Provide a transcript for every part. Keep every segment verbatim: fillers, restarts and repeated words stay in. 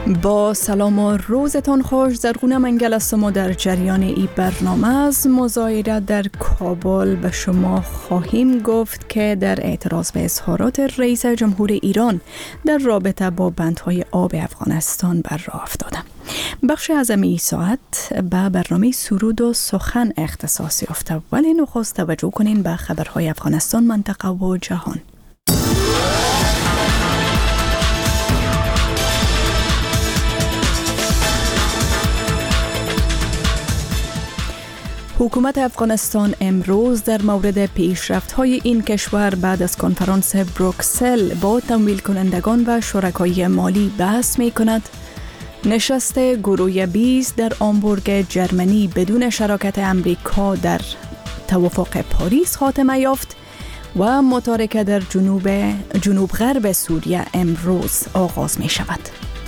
با سلام و روزتان خوش. زرغونه منگل هستم و در جریان این برنامه از مظاهره در کابل به شما خواهیم گفت که در اعتراض به اظهارات رئیس جمهور ایران در رابطه با بندهای آب افغانستان بر راه افتادم. بخش از این ساعت به برنامه سرود و سخن اختصاص یافته، ولی نخست توجه کنین به خبرهای افغانستان، منطقه و جهان. حکومت افغانستان امروز در مورد پیشرفت‌های این کشور بعد از کنفرانس بروکسل با تمویل کنندگان و شرکای مالی بحث می‌کند. نشست گروه بیست در آمبورگ جرمنی بدون شراکت امریکا در توافق پاریس خاتمه یافت و متارکه در جنوب جنوب غرب سوریه امروز آغاز می شود.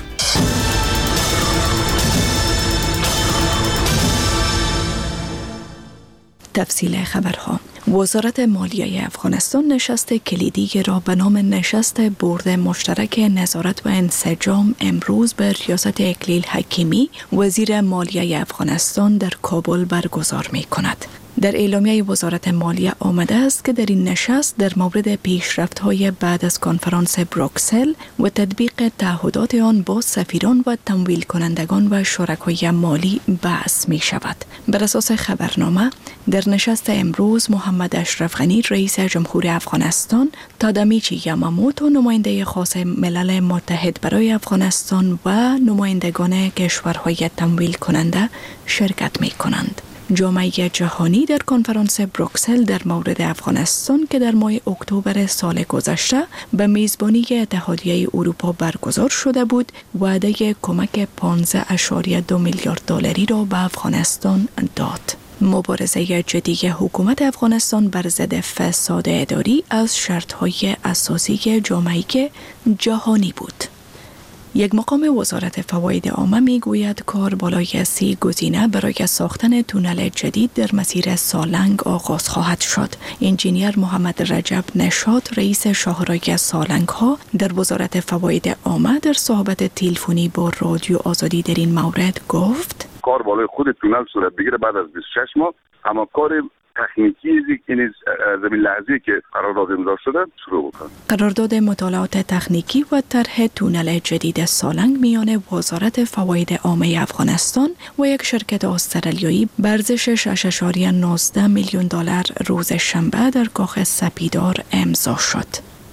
تفصیل خبرها. وزارت مالیه افغانستان نشست کلیدی را به نام نشست بورد مشترک نظارت و انسجام امروز به ریاست اکلیل حکیمی وزیر مالیه افغانستان در کابل برگزار می کند. در اعلامیه وزارت مالیه آمده است که در این نشست در مورد پیشرفت‌های بعد از کنفرانس بروکسل و تطبیق تعهدات آن با سفیران و تمویل کنندگان و شرکای مالی بحث می شود. بر اساس خبرنامه در نشست امروز محمد اشرف غنی رئیس جمهور افغانستان، تادامیچی یاماموتو نماینده خاص ملل متحد برای افغانستان و نمایندگان کشورهای تمویل کننده شرکت می کنند. جامعه جهانی در کنفرانس بروکسل در مورد افغانستان که در ماه اکتبر سال گذشته به میزبانی اتحادیه اروپا برگزار شده بود، وعده کمک پانزده ممیز دو میلیارد دلاری را به افغانستان داد. مبارزه جدی حکومت افغانستان بر ضد فساد اداری از شرط‌های اساسی جامعه جهانی بود. یک مقام وزارت فواید عامه می گوید کار بالای سی گزینه برای ساختن تونل جدید در مسیر سالنگ آغاز خواهد شد. انجینیر محمد رجب نشاط رئیس شاهراه سالنگ ها در وزارت فواید عامه در صحبت تلفنی با رادیو آزادی در این مورد گفت کار بالای خود تونل صورت بگیره بعد از بیست و شش ماه، اما کار تکنیکی این زمین لحظی که قرارداد امضا شده شروع بکنه. قرارداد مطالعات تکنیکی و طرح تونل جدید سالنگ میان وزارت فواید عامه افغانستان و یک شرکت استرالیایی به ارزش شش و نود میلیون دلار روز شنبه در کاخ سپیدار امضا شد.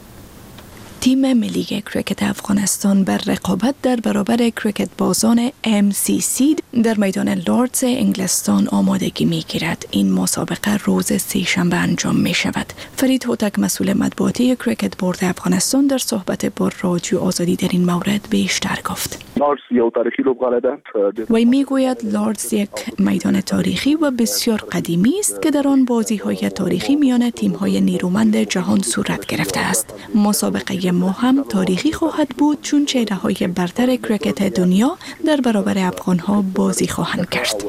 تیم ملی کریکت افغانستان بر رقابت در برابر کریکت بازان ام سی سی در میدان لوردز انگلستان آمادگی می‌گیرد. این مسابقه روز سه‌شنبه انجام می‌شود. فرید هوتک مسئول مطبوعاتی کریکت بورد افغانستان در صحبت با رادیو آزادی در این مورد بیشتر گفت. لوردز یک تاریخی لوبغاله است. وی میگوید لوردز یک میدان تاریخی و بسیار قدیمی است که در آن بازی‌های تاریخی میان تیم‌های نیرومند جهان صورت گرفته است. مسابقه ما هم تاریخی خواهد بود چون چهره‌های برتر کریکت دنیا در برابر افغان‌ها بازی خواهند کرد.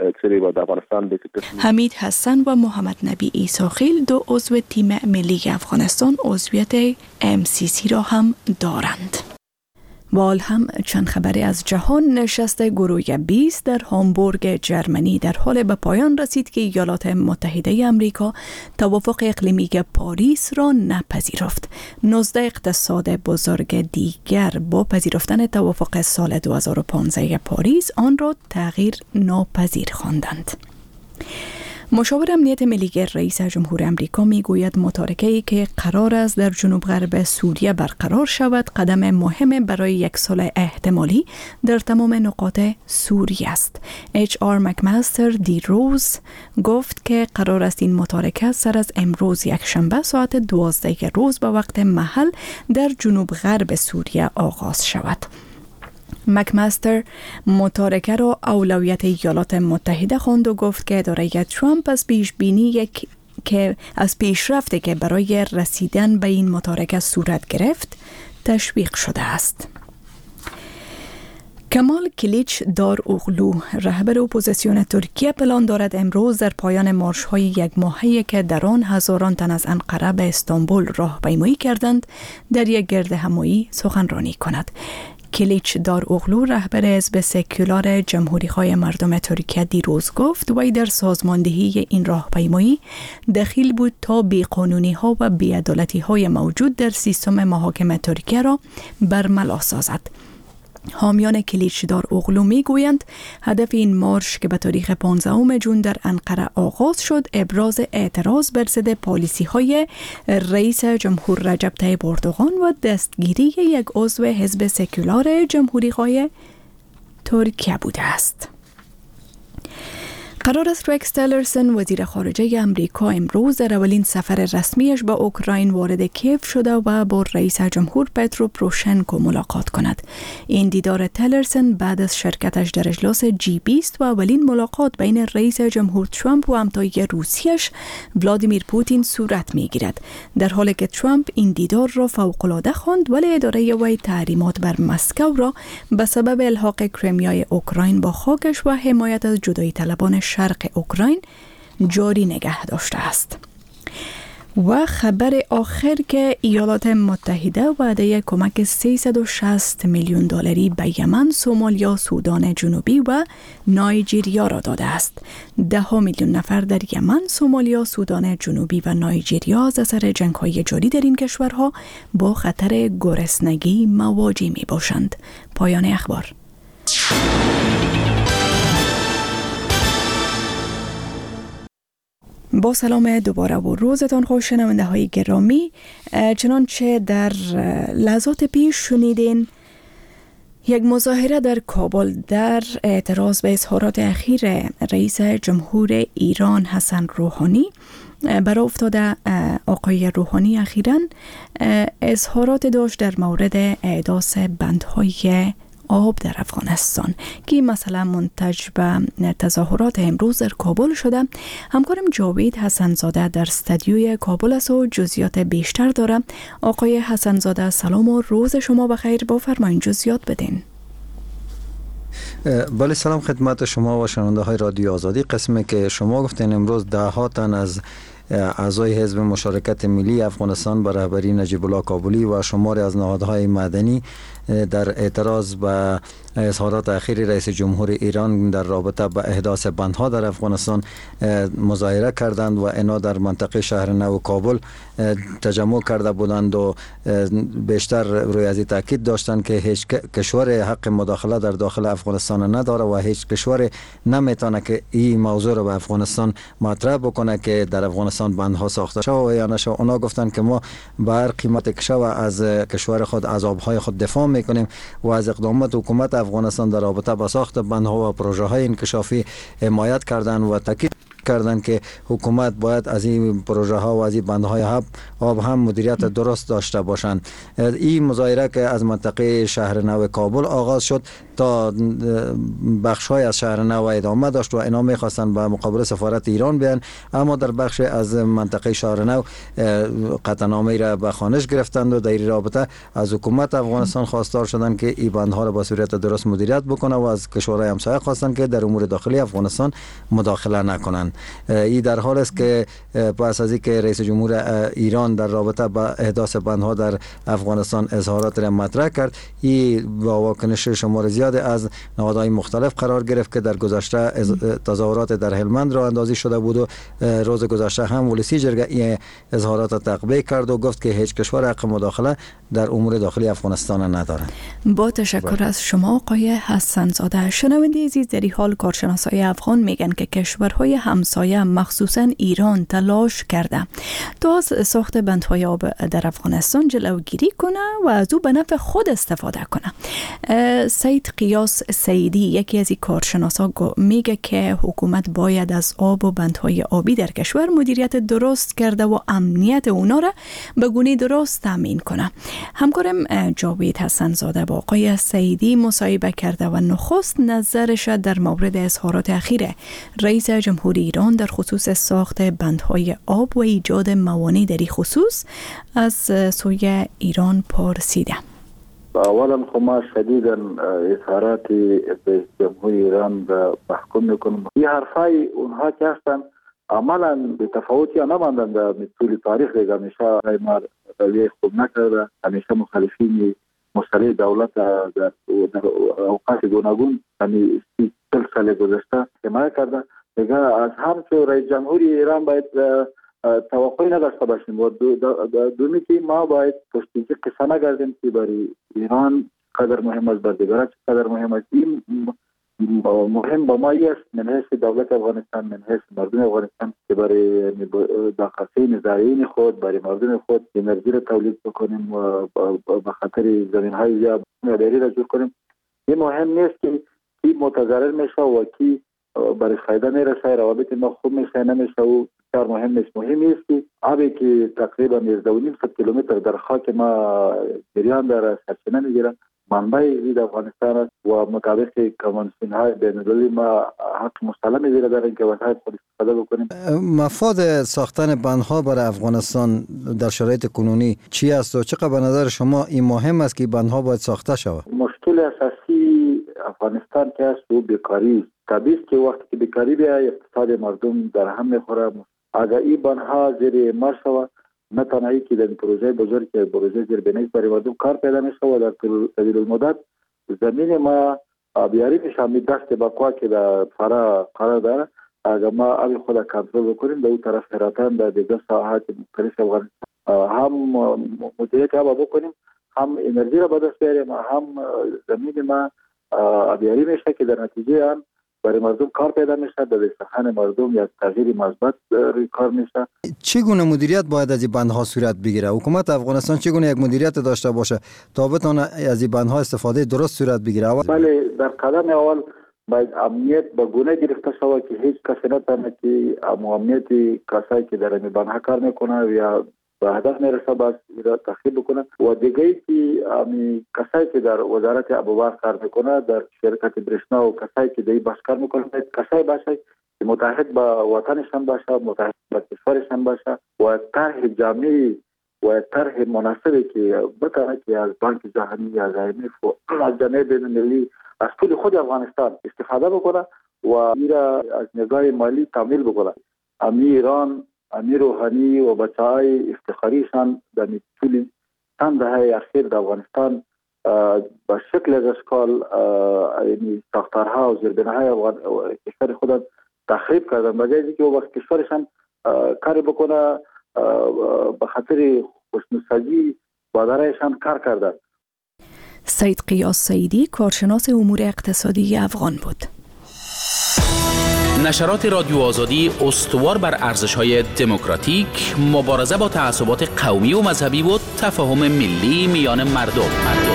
حمید حسن و محمد نبی عیساخیل دو عضو تیم ملی افغانستان عضویت ام سی سی را هم دارند. وال هم چند خبری از جهان. نشست گروه بیست در هامبورگ جرمنی در حال به پایان رسید که ایالات متحده آمریکا توافق اقلیمی پاریس را نپذیرفت. نوزده اقتصاد بزرگ دیگر با پذیرفتن توافق سال دو هزار و پانزده پاریس آن را تغییر ناپذیر خواندند. مشاور امنیت ملی رئیس جمهور آمریکا میگوید متارکه‌ای که قرار است در جنوب غرب سوریه برقرار شود قدم مهم برای یک صلح احتمالی در تمام نقاط سوریه است. اچ آر مکمستر دیروز گفت که قرار است این متارکه سر از امروز یک شنبه ساعت دوازده روز به وقت محل در جنوب غرب سوریه آغاز شود. مکمستر متارکه را اولویت ایالات متحده خواند و گفت که اداره ترامپ از پیش بینی یک که از پیشرفتی که برای رسیدن به این متارکه صورت گرفت تشویق شده است. کمال کلیچ دار اوغلو رهبر اپوزیسیون ترکیه پلان دارد امروز در پایان مارش‌های یک ماهه‌ای که در آن هزاران تن از انقره به استانبول راهپیمایی کردند در یک گرد همایی سخنرانی کند. کلیچ دار اوغلو رهبر حزب سکولار جمهوری‌خواه مردم ترکیه دیروز گفت وی در سازماندهی این راهپیمایی دخیل بود تا بی‌قانونی‌ها و بی‌عدالتی‌های موجود در سیستم محاکم ترکیه را برملا سازد. حامیان کلیچدار اوغلو می گویند هدف این مارش که به تاریخ پانزدهم ژوئن در انقره آغاز شد ابراز اعتراض بر ضد پالیسی های رئیس جمهور رجب طیب اردوغان و دستگیری یک عضو حزب سکولار جمهوری‌خواه ترکیه بوده است. قرار است رکس تیلرسون وزیر خارجه امریکا امروز در اولین سفر رسمیش به اوکراین وارد کیف شده و با رئیس جمهور پترو پروشنکو ملاقات کند. این دیدار تیلرسون بعد از شرکتش در اجلاس جی بیست و اولین ملاقات بین رئیس جمهور ترامپ و همتای روسیش ولادیمیر پوتین صورت می گیرد. در حالی که ترامپ این دیدار را فوق‌العاده خواند ولی اداره وی تحریمات بر مسکو را به سبب الحاق کریمیای اوکراین با خاکش و حمایت از جدایی طلبان شرق اوکراین جاری نگه داشته است. و خبر آخر که ایالات متحده وعده کمک سیصد و شصت میلیون دلاری به یمن، سومالیا، سودان جنوبی و نایجریا را داده است. ده میلیون نفر در یمن، سومالیا، سودان جنوبی و نایجریا از اثر جنگ‌های جاری در این کشورها با خطر گرسنگی مواجه می باشند. پایان اخبار. با سلام دوباره و روزتان خوش شنونده های گرامی. چنانچه در لحظات پیش شنیدین یک مظاهره در کابل در اعتراض به اظهارات اخیر رئیس جمهور ایران حسن روحانی برای افتاده. آقای روحانی اخیراً اظهارات داشت در مورد احداث بندهای آب در افغانستان که مثلا منتج به تظاهرات امروز در کابل شده. همکارم جاوید حسنزاده در استودیوی کابل است و جزئیات بیشتر داره. آقای حسنزاده سلام و روز شما بخیر، بفرمایید جزئیات بدین. بله سلام خدمت شما و شنونده های رادیو آزادی. قسمی که شما گفتین امروز ده ها تن از اعضای حزب مشارکت ملی افغانستان به رهبری نجیب الله کابلی و شماری از نهادهای مدنی در اعتراض به اظهارات اخیر رئیس جمهور ایران در رابطه با احداث بندها در افغانستان مظاهره کردند و اینا در منطقه شهر نو کابل تجمع کرده بودند و بیشتر روی از تاکید داشتند که هیچ کشور حق مداخله در داخل افغانستان نداره و هیچ کشور نمیتونه که این موضوع را به افغانستان مطرح بکنه که در افغانستان بندها ساخته شود یا نشه. اونا گفتند که ما به هر قیمت که شود از کشور خود از آبهای خود دفاع میکنیم و از اقدامات حکومت افغانستان در رابطه با ساخت بندها و پروژه های انکشافی حمایت کردند و تاکید کردند که حکومت باید از این پروژه ها و از این بندهای آب آب هم مدیریت درست داشته باشند. این مظاهره که از منطقه شهر نو کابل آغاز شد تا بخش های از شهر نو ادامه داشت و اینا میخواستند به مقابل سفارت ایران بیان، اما در بخش از منطقه شهر نو قطعنامه را به خوانش گرفتند و در این رابطه از حکومت افغانستان خواستار شدند که این بندها را با صورت درست مدیریت بکنه و از کشورهای همسایه خواستند که در امور داخلی افغانستان مداخله نکنند. این در حال است که پس از اینکه رئیس جمهور ایران در رابطه با احداث بندها در افغانستان اظهارات را مطرح کرد، این با واکنش شمار زیاد از نهادهای مختلف قرار گرفت که در گذشته تظاهرات در هلمند راه اندازی شده بود و روز گذشته هم ولسی جرگه این اظهارات تقبیه کرد و گفت که هیچ کشور حق مداخله در امور داخلی افغانستان ندارد. با تشکر از شما آقای حسنزاده. شنونده عزیز، در این حال کارشناسای افغان میگن که کشورهای همسایه مخصوصا ایران تلاش کرده تا از ساخت بندهای آب در افغانستان جلوگیری کنه و از او به نفع خود استفاده کنه. سید قیاس سیدی یکی از این کارشناسا میگه که حکومت باید از آب و بندهای آبی در کشور مدیریت درست کرده و امنیت اونا را به گونه درست تامین کنه. همکارم جاوید حسنزاده با آقای سیدی مصاحبه کرده و نخست نظرش در مورد اظهارات اخیر رئیس جمهور ایران در خصوص ساخت بندهای آب و ایجاد موانع در این خصوص از سوی ایران پرسیده. اولا خو ما شدیدا اظهارات رئیس جمهوری ایران را محکوم میکنم. این حرفای اونها که هستن عملا به تفاوتی نماندن در طول تاریخ دیگه. همیشه ما رویه خوب نکرده، همیشه مخالفین مصالح دولت در اوقات گوناگون یعنی چل سال گذشته حمایت کرده. دیگه از همچون رئیس جمهوری ایران باید توقعی نداشته باشیم و دومی که ما باید پشتیجی قصه نگردیم که برای ایران قدر مهم است، بر دیگران قدر مهم است. این مهم با ما است من حیث دولت افغانستان، من حیث مردم افغانستان که برای داخلی نزاعین خود برای مردم خود انرژی را تولید بکنیم و به خاطر زمین های زیاد معیاری را جور کنیم. این مهم نیست که کی متضرر میشه و کی برای فایده میرسه، روابط ما خوب میشه نمیشه و کار مهم نیست. مهم است که آبی که تقریبا یازده و نیم صد کیلومتر در خاک ما جریان داره سرچینه میگیره منبع این افغانستان است و مطابق کنوانسیون های بین المللی ما حق مسلم میگیره در اینکه وسایل خود استفاده بکنیم. مفاد ساختن بندها برای افغانستان در شرایط کنونی چی است و چقدر به نظر شما این مهم است که بندها باید ساخته شود؟ مشکل اساسی افغانستان که است و بیکاری است. طبیعی است که وقتی که بیکاری بیاید اقتصاد مردم در هم میخوره. اگر این بندها زیر مر شود نه تنهایی که در پروژه بزرگ که پروژه زیربنایی برای مردم کار پیدا میشه و در طویل المدت زمین ما آبیاری میشه. می دست بقوا که در فرا قرار داره اگر ما آبی خود کنترل بکنیم در اون طرف هراتان در دیگر ساحات مختلف افغانستان هم مدیریت آب بکنیم، هم انرژی را به دست بیاریم، هم زمین ما آبیاری میشه که در نتیجه آن برای مردم کار پیدا میشه، در استخدام مردم یا تغییر مثبت روی کار میشه. چگونه مدیریت باید از این بندها صورت بگیره؟ حکومت افغانستان چگونه یک مدیریت داشته باشه تا بتونه از این بندها استفاده درست صورت بگیره؟ بله، در قدم اول باید امنیت به گونه گرفته شود که هیچ کسی نتونه که امنیت کسایی که در این بندها کار میکنه یا به هدف میرسه باید را تخریب بکنه و دیگه که امی کسایی که در وزارت آب و برق کار میکنه، در شرکت برشنا و کسایی که در بخش کار میکنه کسایی باشه که متحد با وطنشان باشه، متحد با کشورشان باشه و طرح جامعی و طرح مناسبی که بتونه که از بانک جهانی از آی ام اف و از جامعه بین‌المللی از پول خود افغانستان استفاده بکنه و این را از نگاه مالی تامین بکنه. امی ایران، امیر روحانی و بچه‌های افتخاریشان در طول چند دهه اخیر در افغانستان به شکل از اشکال یعنی ساختارها و زیربناهای کشور خود تخریب کردن. بجای اینکه او وقت کشورشان کار بکنه به خاطر خوشنصیبی با برایشان کار کردن. سید قیاس سیدی کارشناس امور اقتصادی افغان بود. نشرات رادیو آزادی استوار بر ارزش‌های دموکراتیک، مبارزه با تعصبات قومی و مذهبی و تفاهم ملی میان مردم.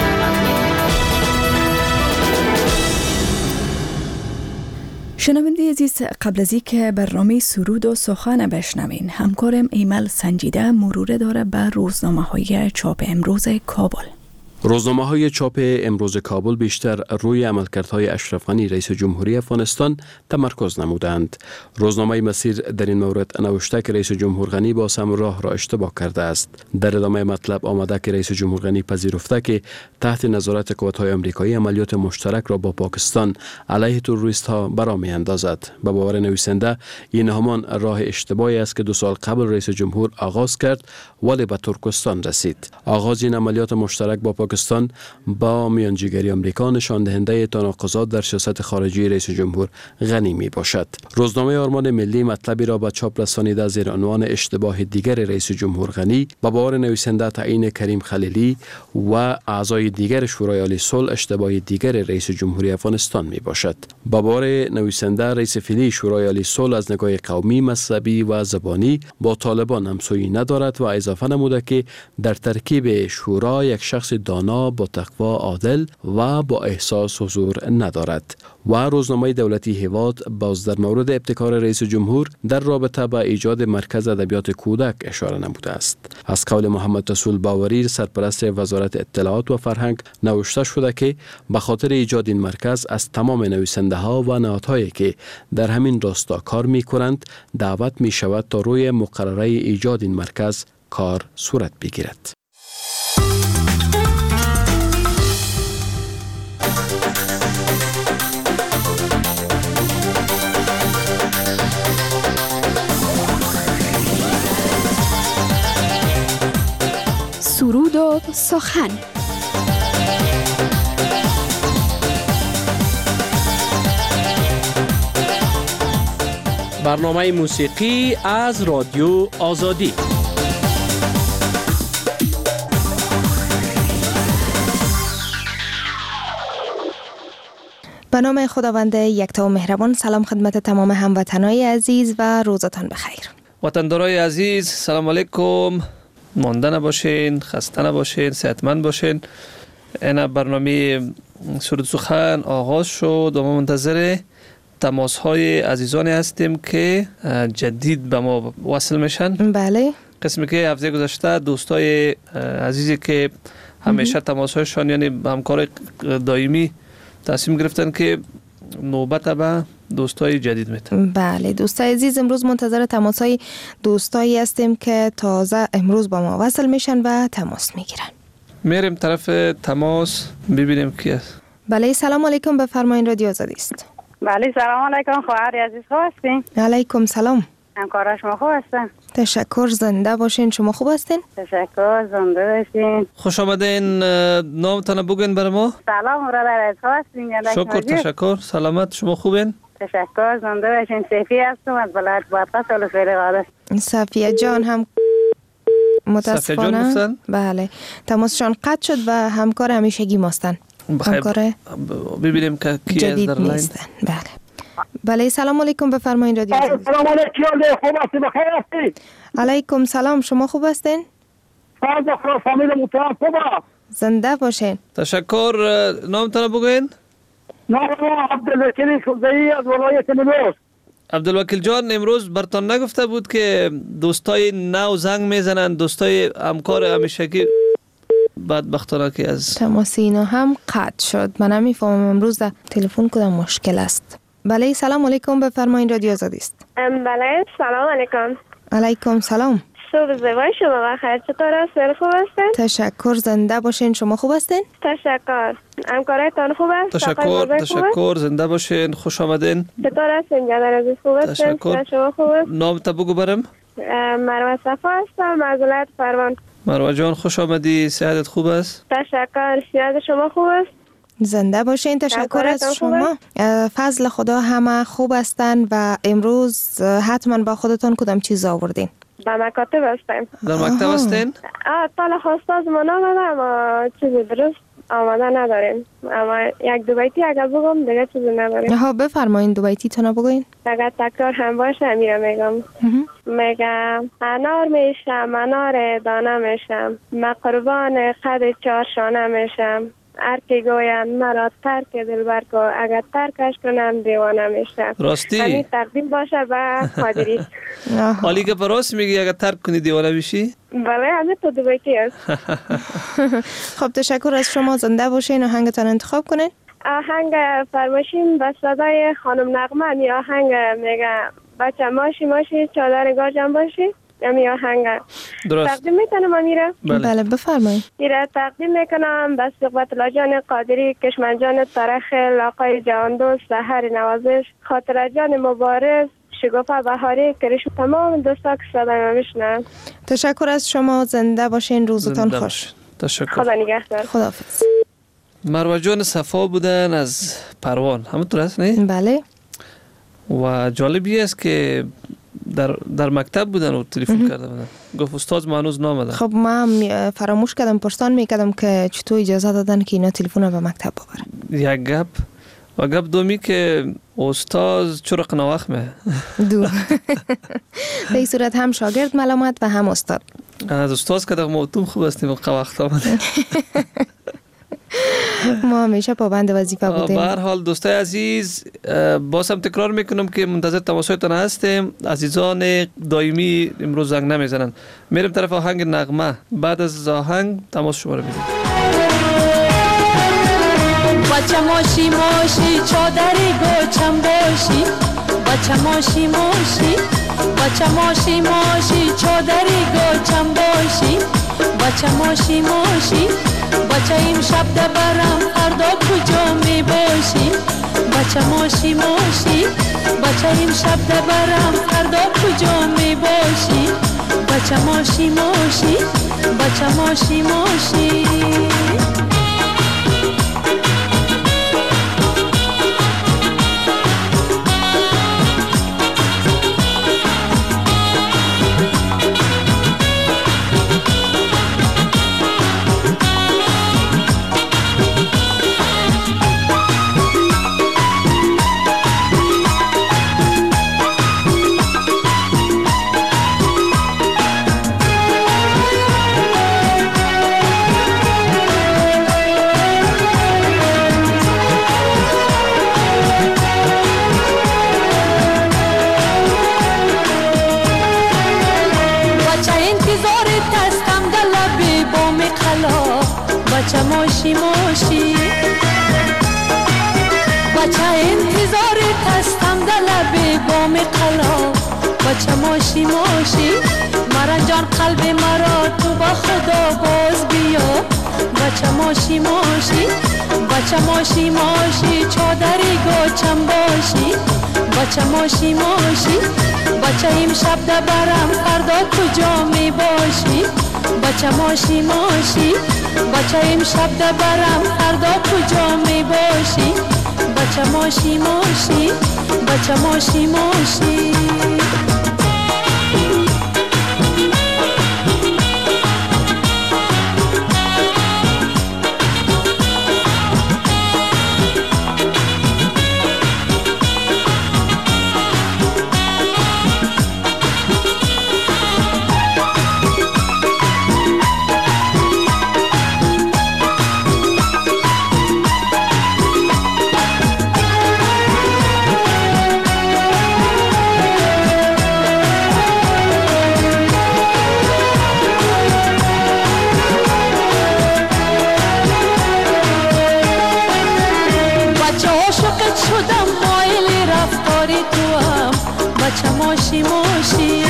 شنونده عزیز، قبل از اینکه برنامه سرود و سخن بشنوین، همکارم ایمل سنجیده مرور داره بر روزنامه‌های چاپ امروز کابل. روزنامه‌های چاپ امروز کابل بیشتر روی عملکردهای اشرف غنی رئیس جمهوری افغانستان تمرکز نمودند. روزنامه مسیر در این مورد نوشته که رئیس جمهور غنی با سم راه را اشتباه کرده است. در ادامه مطلب آمده که رئیس جمهور غنی پذیرفته که تحت نظارت قوات‌های آمریکایی عملیات مشترک را با پاکستان علیه تروریست‌ها برآ می‌اندازد. به باور نویسنده این همان راه اشتباهی است که دو سال قبل رئیس جمهور آغاز کرد ولی به ترکستان رسید. آغاز این عملیات مشترک با پاکستان با میانجیگری آمریکا نشان دهنده تناقضات در سیاست خارجی رئیس جمهور غنی می باشد. روزنامه آرمان ملی مطلبی را به چاپ رسانیده زیر عنوان اشتباه دیگر رئیس جمهور غنی با باور نویسنده تعیین کریم خلیلی و اعضای دیگر شورای عالی صلح اشتباه دیگر رئیس جمهوری افغانستان می باشد. با باور نویسنده رئیس فعلی شورای عالی صلح از نگاه قومی، مذهبی و زبانی با طالبان همسویی ندارد و اضافه نموده که در ترکیب شورا یک شخص دانا با تقوا، عادل و با احساس حضور ندارد. و روزنامه دولتی هیواد باز در مورد ابتکار رئیس جمهور در رابطه با ایجاد مرکز ادبیات کودک اشاره نموده است. از قول محمد رسول باوری سرپرست وزارت اطلاعات و فرهنگ نوشته شده که به خاطر ایجاد این مرکز از تمام نویسنده ها و نهادهایی که در همین راستا کار می کنند دعوت می شود تا روی مقرره ایجاد این مرکز کار صورت بگیرد. سرود و سخن. برنامه موسیقی از رادیو آزادی. به نام خداوند یکتا و مهربان. سلام خدمت تمام هموطنای عزیز و روزتان بخیر. وطندارای عزیز سلام علیکم. مانده نباشین، خسته نباشین، صحتمند باشین. این برنامه سرود سخن آغاز شد و ما منتظر تماس های عزیزانی هستیم که جدید به ما وصل میشن. بله. قسمی که هفته گذشته دوستای عزیزی که همیشه تماس هایشان یعنی همکار دائمی تصمیم گرفتن که نوبت به دوستای جدید میتن. بله دوستای عزیز، امروز منتظر تماس های دوستایی هستیم که تازه امروز با ما وصل میشن و تماس میگیرن. میریم طرف تماس ببینیم کی است. بله سلام علیکم، بفرمایید رادیو آزادی است. بله سلام علیکم خواهر عزیز، خوب هستین؟ علیکم سلام. همکارا شما خوب هستن؟ تشکر، زنده باشین. شما خوب هستین؟ تشکر، زنده باشین. خوش آمدین. نامتان بگین برای ما. سلام برادر عزیز، خوب هستین؟ شکر تشکر. سلامت، شما خوبین؟ تشکر، زنده باشین. صفیه هستم از بلد باطا سال فعلی قادر. صفیه جان هم متاسفانه بله تماسشان قطع شد و همکار همیشگی ماستن. همکار ببینیم که کی از در لاین. بله بله سلام علیکم، بفرمایید رادیو. سلام علیکم، خوب هستی؟ بخیر هستی؟ علیکم سلام، شما خوب هستین؟ فرض خدا فامیل محترم خوبه؟ زنده باشین. تشکر. نامتان بگوین. نام عبدالوکیل خزایی از ولایت نیمروز. عبدالوکیل جان، امروز برتان نگفته بود که دوستای نو زنگ میزنن، دوستای همکار همیشگی بدبختانه که از تماس اینا هم قطع شد. من نمیفهمم امروز در تلفن کدام مشکل است. بله سلام علیکم، بفرمایید رادیو آزادی است. بله سلام علیکم. علیکم سلام. صبح زیبای شما بخیر، چطور است؟ خوب هستین؟ تشکر، زنده باشین. شما خوب هستین؟ تشکر. همکارایتان خوب است؟ تشکر تشکر، زنده باشین، خوش آمدین. چطور هستین جناب عزیز؟ خوب هستین؟ تشکر. شما خوب است؟ نام تا بگو برم. مروه صفا هستم از ولایت پروان. مروه جان خوش آمدی، صحتت خوب است؟ تشکر. صحت شما خوب است؟ زنده باشین. تشکر از شما. فضل خدا همه خوب هستن و امروز حتما با خودتون کدام چیز آوردین؟ در مکاتب هستیم. در مکتب هستین؟ آه تالا خواسته از من آمده اما چیزی درست آمده نداریم. اما یک دو بیتی اگر بگم دیگه چیزی نداریم. ها بفرمایین دو بیتی تانا بگوین. اگر تکرار هم باشه میره میگم. میگم انار میشم انار دانه میشم، من قربان قد چهار شانه میشم. هر کی گوید مرا ترک دلبر کو، اگر ترکش کنم دیوانه میشم. راستی همین تقدیم باشه به قادری. حالی که براست میگی اگر ترک کنی دیوانه میشی؟ بله همین تو دو بیتی است. خب تشکر از شما، زنده باشین. آهنگتان انتخاب کنین. آهنگ فرماشین به صدای خانم نغمه. می آهنگ میگه بچه ماشی ماشی چادر گاجم باشی. یعنی آهنگ درست تقدیم میکنم امیره. بله, بله بفرمایید. ایره تقدیم میکنم به صحبت لاجان قادری، کشمن جان تاریخ، لاقای جهان دوست، سحر نوازش، خاطر جان مبارز، شگوفه بهاری، کریش تمام دوستا که صدای میشنن. تشکر از شما، زنده باشین، روزتان خوش. تشکر. خدا نگهدار. خداحافظ. مروه جان صفا بودن از پروان، همونطور است نه؟ بله. و جالبی است که در در مکتب بودن و تلفن کرده بودن. گفت استاد ما هنوز نامدن. خب ما فراموش کردم پرسان میکردم که چطور اجازه دادن که اینا تلفن به مکتب ببرن. یک گپ و گپ دومی که استاد چرا نواخمه دو به این صورت هم شاگرد ملامت و هم استاد. از استاد که در موتوم خوب هستیم و قوقت آمده. ما همیشه پابند وظیفه بودیم. به هر حال دوستای عزیز، باز هم تکرار میکنم که منتظر تماسهایتان هستیم. عزیزان دائمی امروز زنگ نمیزنن. میریم طرف آهنگ نغمه. بعد از آهنگ تماس شما رو میدیم. بچه ماشی ماشی چادری گوچم باشی، بچه ماشی ماشی بچه ماشی ماشی چادری گوچم باشی، بچه ماشی ماشی بچه این شب دبرم فردا کجا می بچه ماشی ماشی بچه این شب دبرم فردا کجا می باشی بچه ماشی ماشی بچه ماشی ماشی بچه ماشی ماشی بچه انتظار تستم در لب بام قلا بچه ماشی ماشی مران جان قلب مرا تو با خدا باز بیا بچه ماشی ماشی بچه ماشی ماشی چادری گوچم باشی بچه ماشی ماشی بچه امشب دبرم فردا کجا می باشی بچه ماشی ماشی بچه امشب دبرم فردا کجا می باشی بچه ماشی ماشی بچه ماشی ماشی بچه ماشی ماشی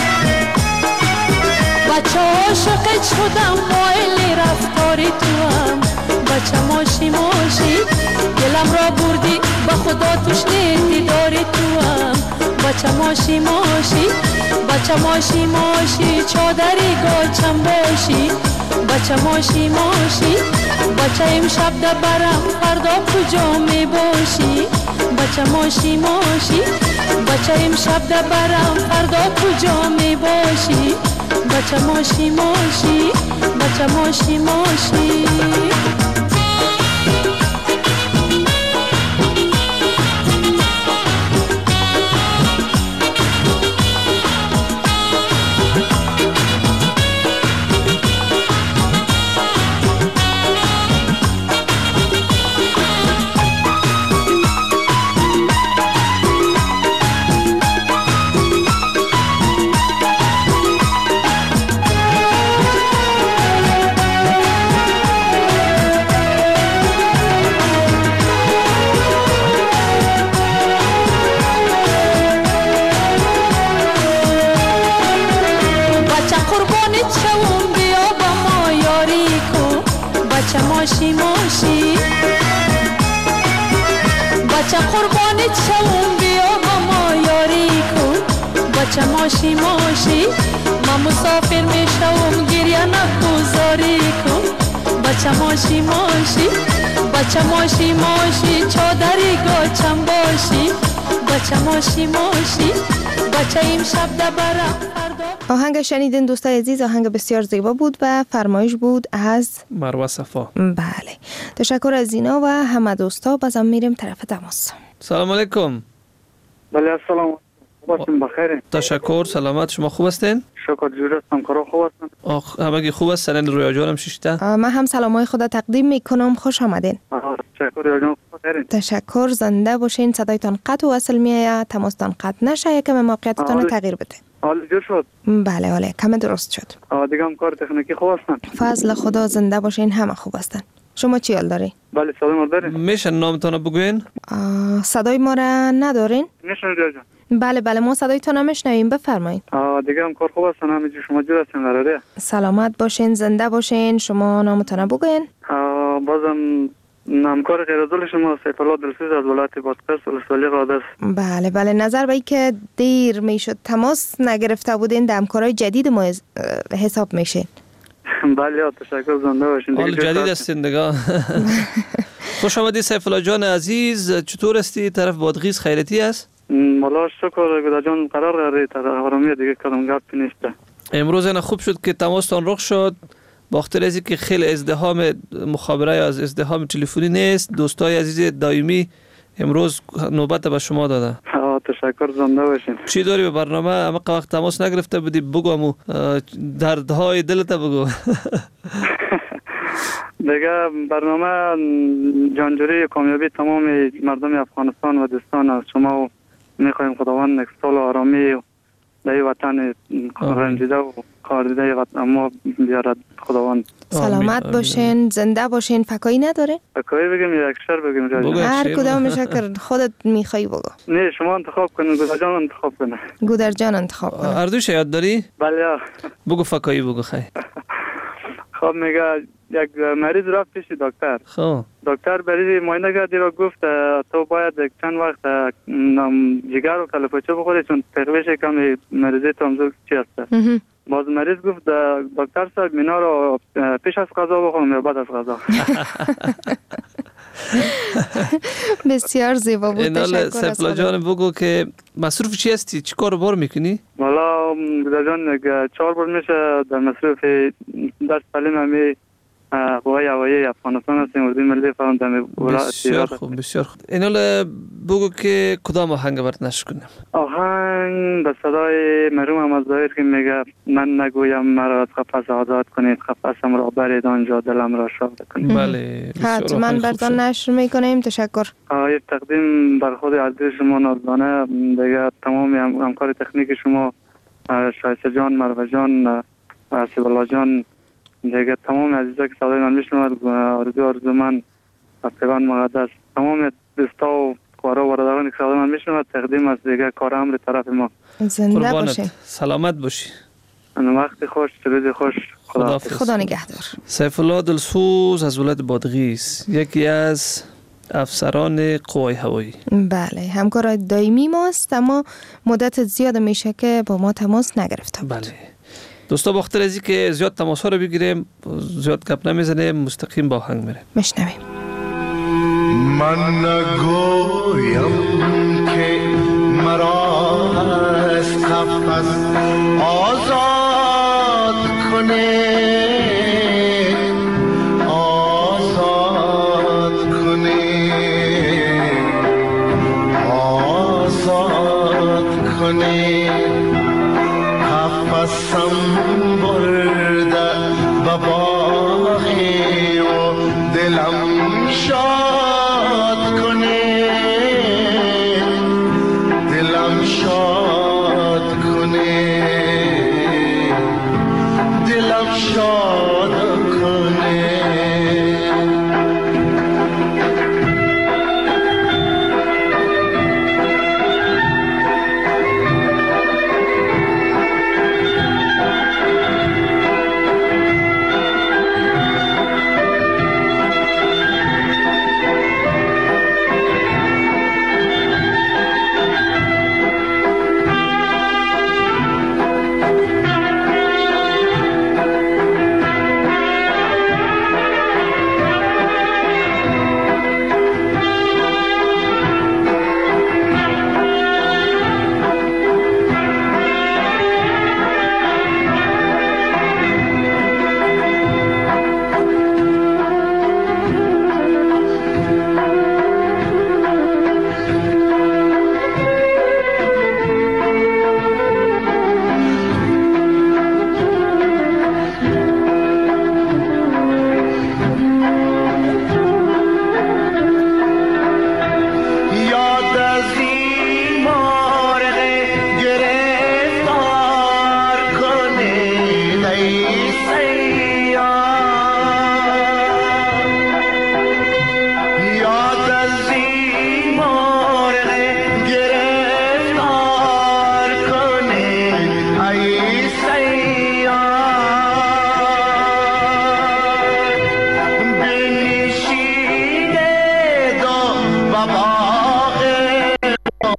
بچه عاشقت شدم مایل رفتاری تو هم بچه ماشی ماشی دلم را بردی با خدا تشنه دیداری تو هم بچه ماشی ماشی بچه ماشی ماشی چادری گاچم باشی بچه ماشی ماشی بچه امشب دبرم فردا کجا می باشی بچه ماشی ماشی بچه امشب دبرم فردا کجا می باشی بچه ماشی ماشی بچه ماشی ماشی بچه ماشی ماشی بچه قربانت شوم بیا با ما یاری کن بچه ماشی ماشی من مسافر می شوم گریه نگذاری کن بچه ماشی ماشی بچه ماشی ماشی چادری گاچم باشی بچه ماشی ماشی بچه امشب دبرم آهنگ شنیدین دوستای عزیز، آهنگ بسیار زیبا بود و فرمایش بود از مروه صفا. بله، تشکر از اینا و همه دوستا. بازم میریم طرف تماس. سلام علیکم. بله سلام، خوب هستین؟ بخیرین؟ تشکر، سلامت. شما خوب هستین؟ شکر جوری هستم، کارا خوب هستن؟ آخ همگی خوب است. سرین رویا جانم شیشته. من هم سلامای خود تقدیم میکنم. خوش آمدین. تشکر رویا جان، بخیرین؟ تشکر، زنده باشین. صدایتان قطع و وصل میآید، تماستان قطع نشه، یکم موقعیتتان تغییر بده. حال جور شد؟ بله بله، کم درست شد. دیگه هم کار تکنیکی خوب هستن؟ فضل خدا، زنده باشین، همه خوب هستن. شما چی حال داری؟ بله صدای ما دارین؟ میشه نامتون بگوین؟ صدای ما را ندارین؟ میشنم رویا جان. بله بله، ما صدایتون نمیشنویم، بفرمایید. دیگه هم کار خوب هستن، همه شما جور هستین قراره؟ سلامت باشین، زنده باشین. شما نامتون بگوین؟ بازم همکار غیرعضل شما سیف الله دلسوز از ولایت بادغیس ولسوالی قادس. بله بله، نظر به که دیر میشد تماس نگرفته بودین در همکارای جدید ما حساب میشه. بله تشکر، زنده باشین. حال جدید هستین دیگه. خوش آمدید سیف الله جان عزیز، چطور هستی؟ طرف بادغیس خیرتی است؟ مالا شکر گدا جان، قرار قراره تا آرامی دیگه کدام گپ نیست. امروز اینا خوب شد که تماستان رخ شد. با خاطر از که خیلی ازدحام مخابره یا از ازدحام تلفنی نیست، دوستای عزیز دائمی امروز نوبت به شما داده. تشکر، زنده باشین. چی داری به برنامه؟ اما وقت تماس نگرفته بودی، بگو امو دردهای دلت بگو. دیگه برنامه جانجوری کامیابی تمام مردم افغانستان و دوستان از شما و میخوایم خداوند یک سال آرامی در وطن رنجیده و کاردیده وطن ما بیارد خداوند. سلامت باشین، زنده باشین. فکایی نداره؟ فکایی بگیم یا یک شعر بگیم؟ هر کدام میشه که خودت میخوایی بگو. نه شما انتخاب کنین، گودر جان انتخاب کنه. گودر جان انتخاب کنه. هر دوش یاد داری؟ بله. بگو فکایی بگو خیلی. خب میگه یک مریض رفت پیش دکتر. خب دکتر برای معاینه کردی را گفت تو باید چند وقت جگر و کلپاچه بخوری چون تقویش کمی مریضی تو همزور چی هست. باز مریض گفت دکتر صاحب مینا رو پیش از غذا بخورم یا بعد از غذا. بسیار زیبا بود. اینال سیف الله جان بگو که مصروف چی هستی؟ چی کار بار میکنی؟ والا گودر جان چهار بار میشه در مصروف درس تعلیم همی قوای هوایی افغانستان هستیم، اردوی ملی فرمان. بسیار خوب بسیار خوب. اینال بگو که کدام آهنگ برات نشر کنیم؟ آهنگ به صدای مرحوم احمد ظاهر که میگه من نگویم مرا از قفس آزاد کنید، قفسم را برید آنجا دلم را شاد کنید. بله حتما براتون نشر میکنیم. تشکر. آیه تقدیم بر خود عزیز شما نازدانه، دیگه تمام همکار تکنیک شما شایسته جان، مروه جان، سیف الله جان، دیگه تمام عزیزا که صدای من میشنوند، آرزو آرزو من از پیوند مقدس، تمام دوستا و کارا و برادرانی که صدای من میشنوند تقدیم از دیگه کار امر طرف ما. زنده باشی، سلامت باشی. وقتی خوش، روز خوش. خدا خدا نگهدار. سیف الله دلسوز از ولایت بادغیس، یکی از افسران قوای هوایی. بله، همکار دائمی ماست، اما مدت زیاد میشه که با ما تماس نگرفته بود. بله دوستا، با خاطر ازی که زیاد تماس ها رو بگیریم، زیاد گپ نمیزنیم، مستقیم با آهنگ میریم. مشنویم. من نگویم که مرا از قفس آزاد کنه، آزاد کنه، آزاد کنه. قفسم برده به باغی و دلم شاد کنه، دلم شاد کنه، دلم شاد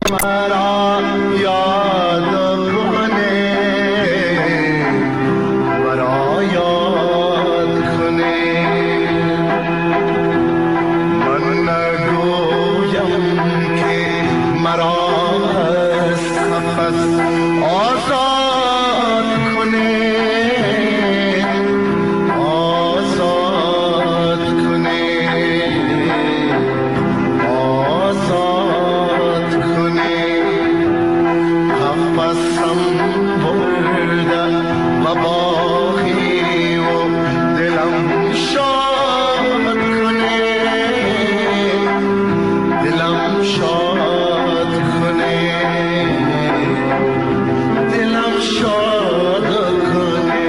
مرا یاد کنه مرا یاد کنه من نگویم که مرا از قفس آزاد کنه آزاد کنه آزاد کنه قفسم برده و باقی و دلم شاد کنه دلم شاد کنه دلم شاد کنه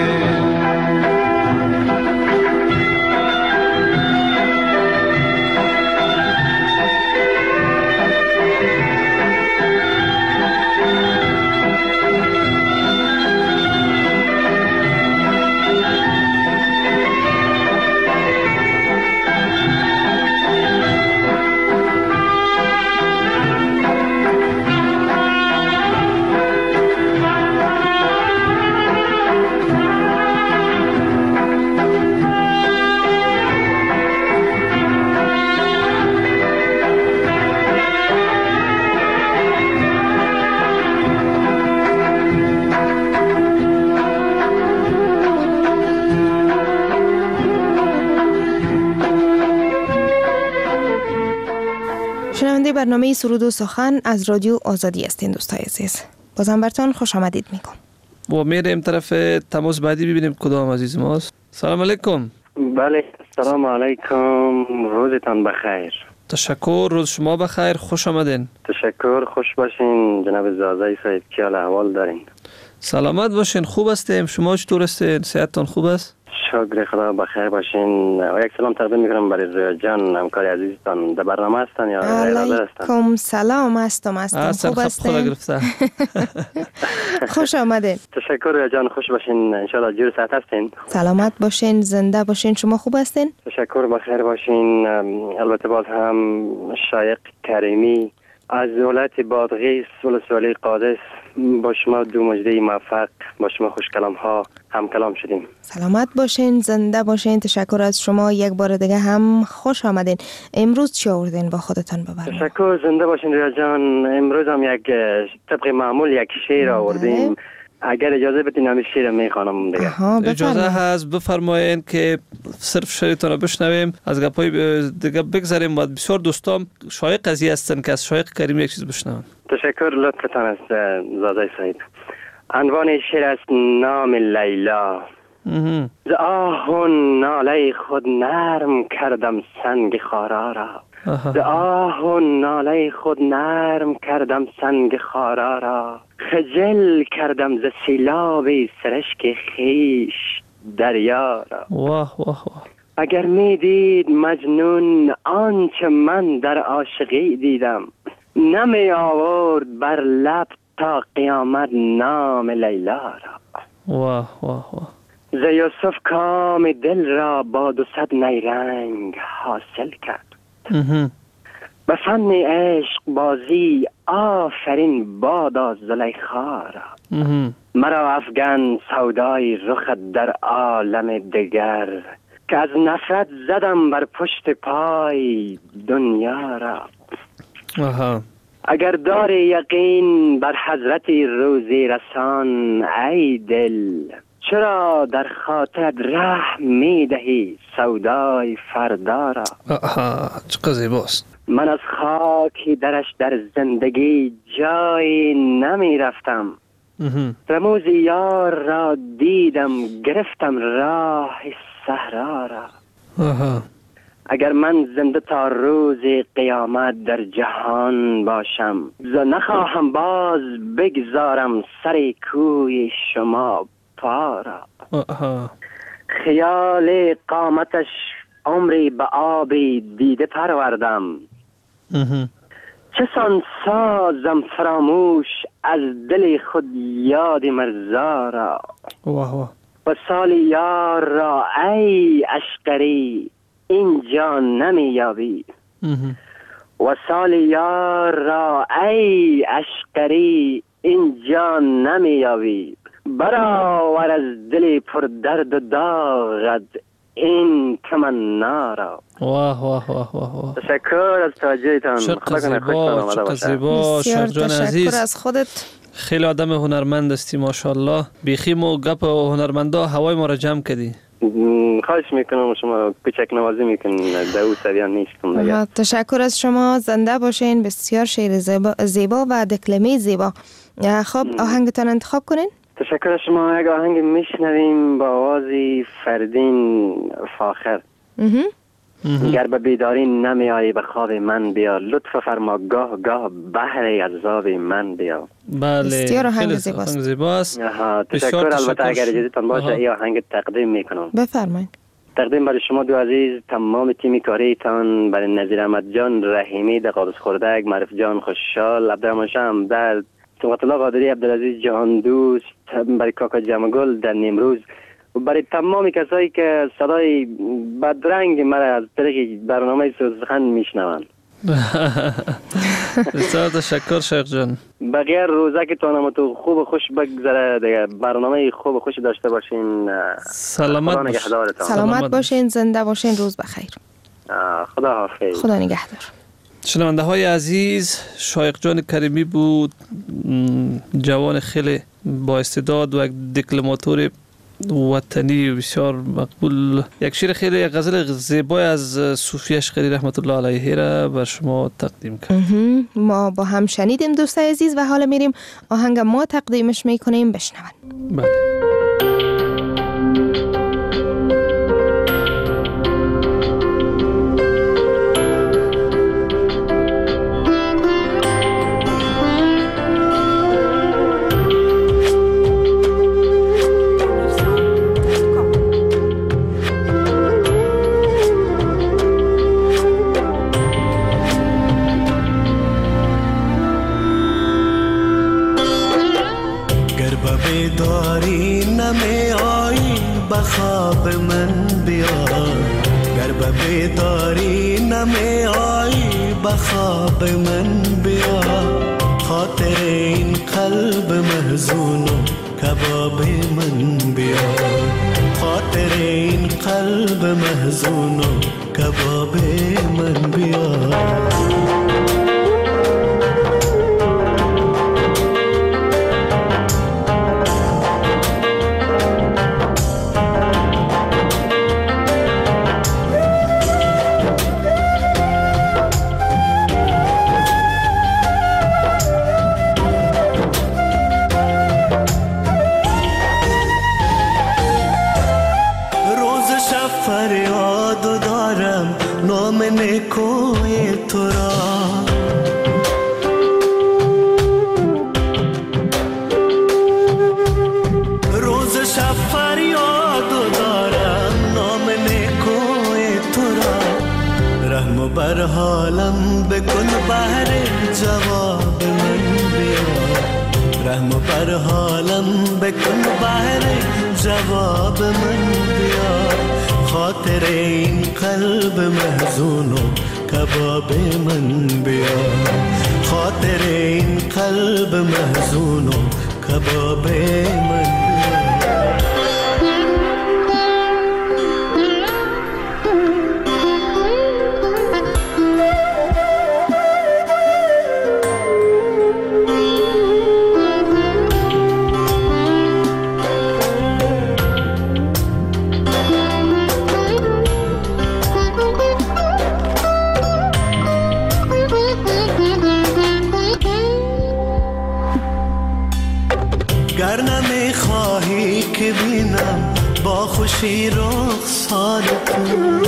شنونده برنامه سرود و سخن از رادیو آزادی هستین دوستای عزیز. بازم برتان خوش آمدید میگم. و میریم طرف تماس بعدی ببینیم کدام عزیز ماست. سلام علیکم. بله سلام علیکم، روزتان بخیر. تشکر، روز شما بخیر، خوش آمدین. تشکر، خوش باشین جناب زازای صاحب، کی حال احوال دارین؟ سلامت باشین، خوب هستیم. شما چطور هستین؟ صحتتان خوب است؟ شکر خدا بخیر باشین. و یک سلام تقدیم میکنم برای رویا جان، همکار عزیزتان. در برنامه هستن یا غیر حاضر هستن؟ علیکم سلام، هستم هستم خوب هستین؟ خوش آمدین. تشکر رویا جان، خوش باشین، انشالله جور صحت هستین. سلامت باشین، زنده باشین. شما خوب هستین؟ تشکر، بخیر باشین. البته باز هم شایق کریمی از ولایت بادغیس ولسوالی قادس با شما دو مجده موفق، با شما خوش کلام ها هم کلام شدیم. سلامت باشین، زنده باشین. تشکر از شما یک بار دیگه هم خوش آمدین. امروز چی آوردین با خودتان ببرین؟ تشکر، زنده باشین ریا جان. امروز هم یک طبق معمول یک شعر آوردیم. اگر اجازه بدین همین شعر میخوانم دیگه. اجازه هست بفرمایین که صرف شعرتون رو بشنویم، از گپای دیگه بگذاریم. بعد بسیار دوستام شایق قضیه هستن که از شایق کریم یک چیز بشنون. تشکر، لطفتان است زاده صاحب. عنوان شعر است نام لیلا. ز آه و ناله خود نرم کردم سنگ خارا را. ز آه و ناله خود نرم کردم سنگ خارا را. خجل کردم ز سیلاب سرشک خیش دریا را. واه واه واه. اگر می دید مجنون آنچه من در عاشقی دیدم، نمی آورد بر لب تا قیامت نام لیلا را. واه واه واه. ز یوسف کام دل را با دو صد نیرنگ حاصل کرد. به فن عشق بازی آفرین بادا زلیخا را. مرا افغان سودای رخت در عالم دگر، که از نفرت زدم بر پشت پای دنیا را. آها. اگر داری یقین بر حضرت روزی رسان ای دل، چرا در خاطرت رحم می دهی سودای فردا را. آها، چقدر زیباست. من از خاکی درش در زندگی جایی نمی رفتم. رموز یار را دیدم گرفتم راه صحرا را. آها. اگر من زنده تا روز قیامت در جهان باشم، ز نخواهم باز بگذارم سر کوی شما پا را. آها. خیال قامتش عمری به آبی دیده پروردم. چه سان سازم فراموش از دل خود یاد مرزا را. واه واه. و سال یار را ای اشقری اینجا نمی یابی. و سال یار را ای اشقری اینجا نمیابی، برآور از دل پر درد و داغت این تمنا را. واه واه واه واه. تشکر از توجهتان. چقدر زیبا، چقدر زیبا شیخ جان عزیز. تشکر از خودت. خیلی آدم هنرمند هستی ماشاءالله. بیخیم و گپ و هنرمندا هوای ما را جمع کردی. خواهش میکنم شما کوچک نوازی میکنین در او سریان نیستم دیگه. تشکر از شما، زنده باشین. بسیار شعر زیبا, زیبا و دکلمه زیبا. خب آهنگتان انتخاب کنین. تشکر از شما. یک آهنگ میشنویم با آوازی فردین فاخر. گر به بیداری نمی آیی به خواب من بیا، لطف فرما گاه گاه بحر عذاب من بیا. بله بسیار آهنگ زیباست. زیباست. تشکر. البته اگر اجازهتان باشه این آهنگ تقدیم میکنم. بفرمایید. تقدیم برای شما دو عزیز، تمام تیم کاریتان، برای نظیر احمد جان رحیمی در قادس خردک، معرف جان خوشحال، عبدالرحمن شام در صبغت الله قادری، عبدالعزیز جهان دوست، برای کاکا جمگل در نیمروز و برای تمام کسایی که صدای بدرنگ مرا از طریق برنامه سوزخند میشنوند. بسیار تشکر شیخ جان. بقیه روزه که تانم تو خوب و خوش بگذره دیگه، برنامه خوب و خوش داشته باشین. سلامت باشین. سلامت باشین، زنده باشین، روز بخیر. خدا حافظ. خدا نگهدار. شنونده های عزیز، شایق جان کریمی بود، جوان خیلی با استعداد و یک دکلماتور وطنی بسیار مقبول. یک شعر خیلی یک غزل زیبای از صوفی اشقری رحمت الله علیه را بر شما تقدیم کردیم. ما با هم شنیدیم دوستای عزیز و حالا میریم آهنگ ما تقدیمش میکنیم، بشنون. بله. خواب من بیا، گر به بیداری نمی آیی به خواب من بیا، خاطر این قلب محزون و کباب من بیا، خاطر این قلب محزون و کباب من بیا. بر حالم بکن بهر جواب من بیا، رحم بر حالم بکن بهر جواب من بیا، خاطر این قلب محزون و کباب من بیا، خاطر این قلب محزون و کباب من بیا. گر نمیخواهی که بینم با خوشی رخسار تو،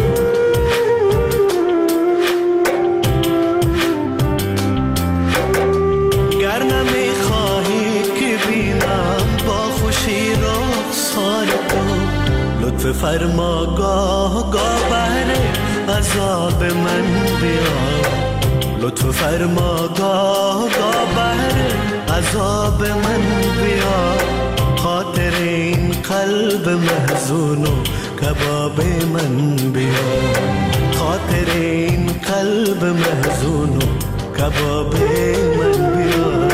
گر نمیخواهی که بینم با خوشی رخسار تو، لطف فرما گاه گاه بهر عذاب من بیا، لطف فرما گاه گاه بهر عذاب من بیا، خاطر این قلب محزون و کباب من بیا خاطر این قلب محزون و کباب من بیا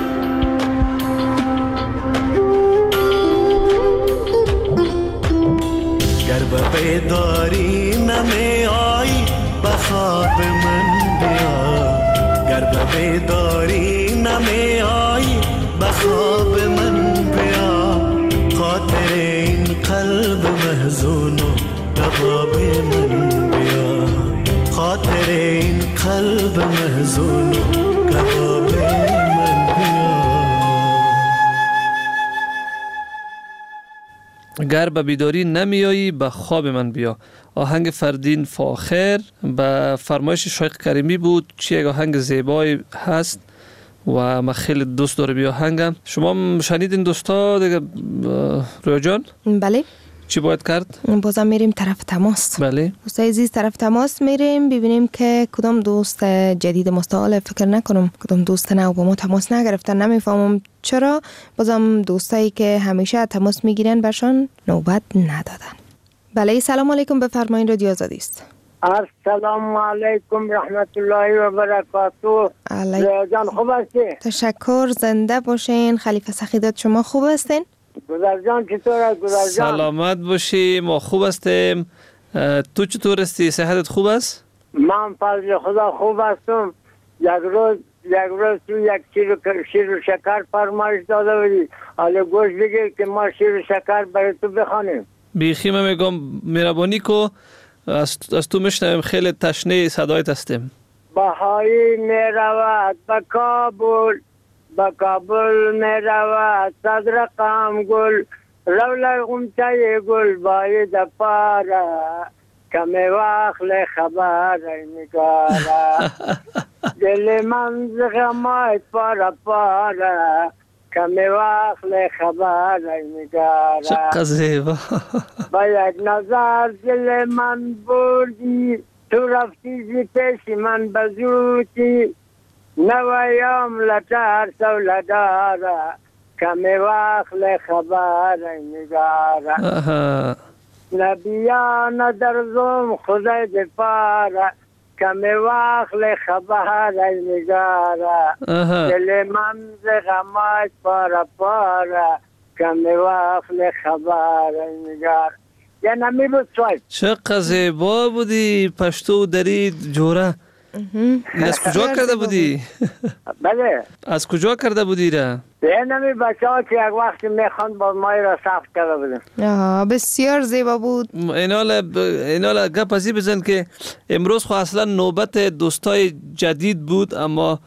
گر به بیداری نمی آیی به خواب من بیا گر به بیداری نمی آیی به خواب من بیا خاطر این قلب محزون و کباب من بیا خاطر این قلب محزون و کباب من بیا گر به بیداری نمیایی به خواب من بیا. آهنگ فردین فاخر به فرمایش شایق کریمی بود. چی یک آهنگ زیبایی هست و من خیلی دوست دارم بیا آهنگم. شما شنیدین دوستا دیگه رویا جان؟ بله. چی باید کرد؟ بازم میریم طرف تماس. بله. دوستای عزیز طرف تماس میریم ببینیم که کدام دوست جدید مستقل فکر نکنم کدام دوست نو با ما تماس نگرفتن. نمیفهمم چرا بازم دوستایی که همیشه تماس میگیرن برشان نوبت ندادن. بله سلام علیکم بفرمایید رادیو آزادی است. السلام علیکم رحمت الله و برکاته. ریا جان خوب هستی؟ تشکر زنده باشین. خلیفه سخیدات شما خوب هستین؟ گذر جان چطور است گذر جان؟ سلامت باشی ما خوب هستیم. تو چطور هستی؟ صحتت خوب است؟ من فضل خدا خوب هستم. یک روز یک روز تو یک شیر شیر و شکر فرمایش داده بودی. حالا گوش بگیر که ما شیر و شکر برای تو بخوانیم. بیخی من میگم مهربانی کو از, از تو میشنویم خیلی تشنه صدایت هستیم. بهایی میرود به کابل به کابل میرود صد رقم گل رول غمچه گل باید پاره کمی وقت خبر نگاره دل من زغمایت پاره پاره کمی وقت خبر نگاره چقدر زیبا با یک نظر دل من بردی تو رفتی زی پیش من بزودی نویام لطر سوله داره کمی وقت خبر نگاره نبیان در زم خدای دپاره کمی وقت خبر نگاره دل من زغمات پاره پاره کمی وقت خبر نگاره. یه نمی بود سوال چقدر زیبا بودی پشتو درید جوره. از کجا کرده بودی؟ بله از کجا کرده بودی را؟ یه نمی بچه ها که یک وقت میخواند با مای را ثبت کرده بودیم. آها بسیار زیبا بود. اینال اینال گپ ازی بزن که امروز خو اصلا نوبت دوستای جدید بود اما